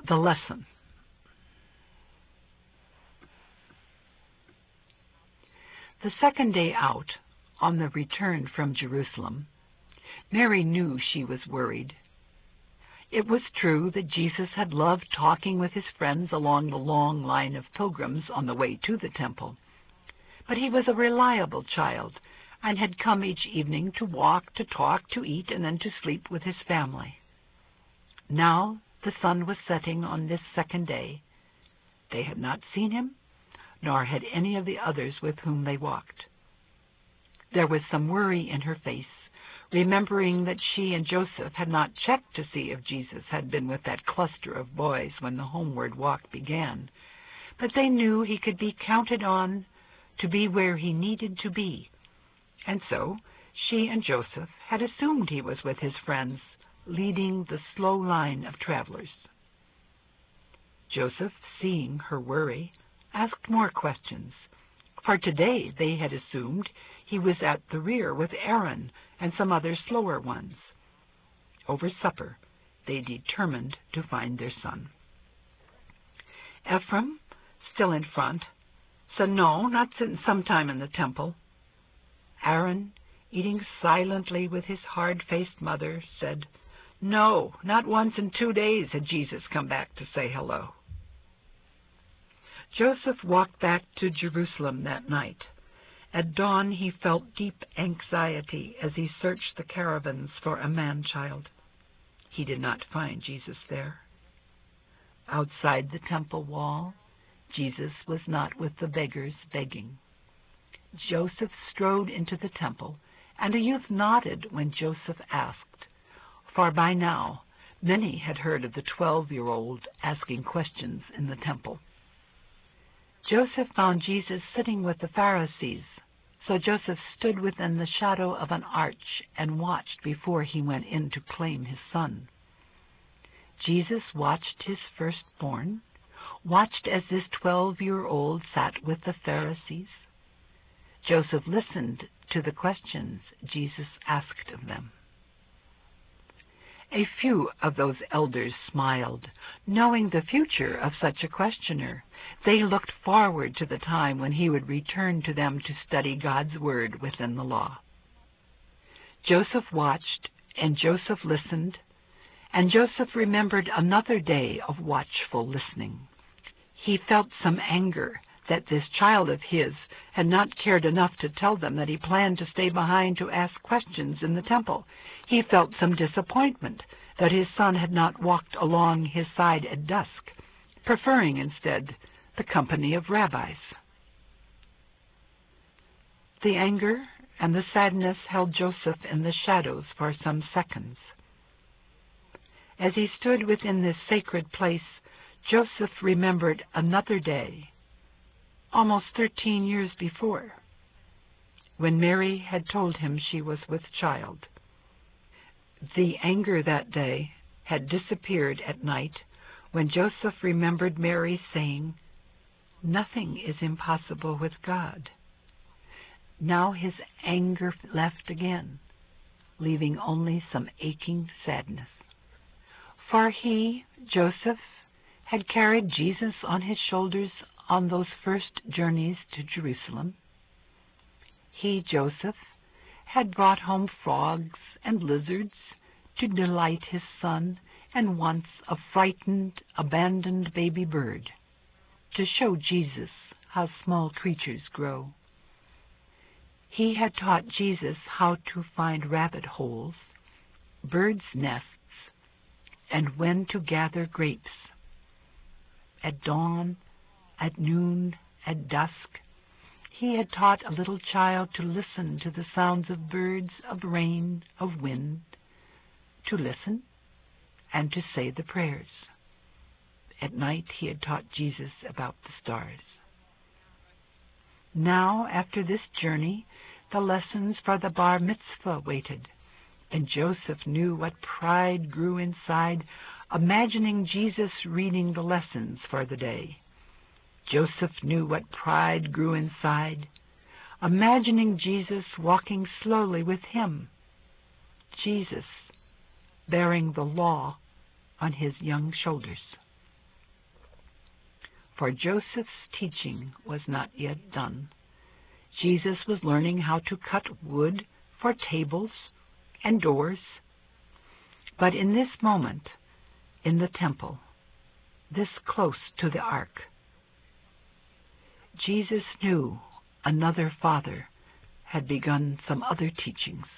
The lesson. The second day out, on the return from Jerusalem, Mary knew she was worried. It was true that Jesus had loved talking with his friends along the long line of pilgrims on the way to the temple, but he was a reliable child and had come each evening to walk, to talk, to eat, and then to sleep with his family. Now the sun was setting on this second day. They had not seen him, nor had any of the others with whom they walked. There was some worry in her face, remembering that she and Joseph had not checked to see if Jesus had been with that cluster of boys when the homeward walk began, but they knew he could be counted on to be where he needed to be, and so she and Joseph had assumed he was with his friends, leading the slow line of travelers. Joseph, seeing her worry, asked more questions, for today they had assumed he was at the rear with Aaron and some other slower ones. Over supper, they determined to find their son. Ephraim, still in front, said no, not since sometime in the temple. Aaron, eating silently with his hard-faced mother, said, no, not once in 2 days had Jesus come back to say hello. Joseph walked back to Jerusalem that night. At dawn he felt deep anxiety as he searched the caravans for a man-child. He did not find Jesus there. Outside the temple wall, Jesus was not with the beggars begging. Joseph strode into the temple, and a youth nodded when Joseph asked, for by now many had heard of the 12-year-old asking questions in the temple. Joseph found Jesus sitting with the Pharisees, so Joseph stood within the shadow of an arch and watched before he went in to claim his son. Jesus watched his firstborn, watched as this 12-year-old sat with the Pharisees. Joseph listened to the questions Jesus asked of them. A few of those elders smiled, knowing the future of such a questioner. They looked forward to the time when he would return to them to study God's word within the law. Joseph watched, and Joseph listened, and Joseph remembered another day of watchful listening. He felt some anger that this child of his had not cared enough to tell them that he planned to stay behind to ask questions in the temple. He felt some disappointment that his son had not walked along his side at dusk, preferring instead the company of rabbis. The anger and the sadness held Joseph in the shadows for some seconds. As he stood within this sacred place, Joseph remembered another day, almost 13 years before, when Mary had told him she was with child. The anger that day had disappeared at night when Joseph remembered Mary saying, "Nothing is impossible with God." Now his anger left again, leaving only some aching sadness. For he, Joseph, had carried Jesus on his shoulders on those first journeys to Jerusalem. He, Joseph, had brought home frogs and lizards to delight his son, and once a frightened, abandoned baby bird to show Jesus how small creatures grow. He had taught Jesus how to find rabbit holes, birds' nests, and when to gather grapes. At dawn, at noon, at dusk, he had taught a little child to listen to the sounds of birds, of rain, of wind, to listen and to say the prayers. At night he had taught Jesus about the stars. Now, after this journey, the lessons for the bar mitzvah waited, and Joseph knew what pride grew inside, imagining Jesus reading the lessons for the day. Joseph knew what pride grew inside, imagining Jesus walking slowly with him, Jesus bearing the law on his young shoulders. for Joseph's teaching was not yet done. Jesus was learning how to cut wood for tables and doors. But in this moment, in the temple, this close to the ark, Jesus knew another Father had begun some other teachings.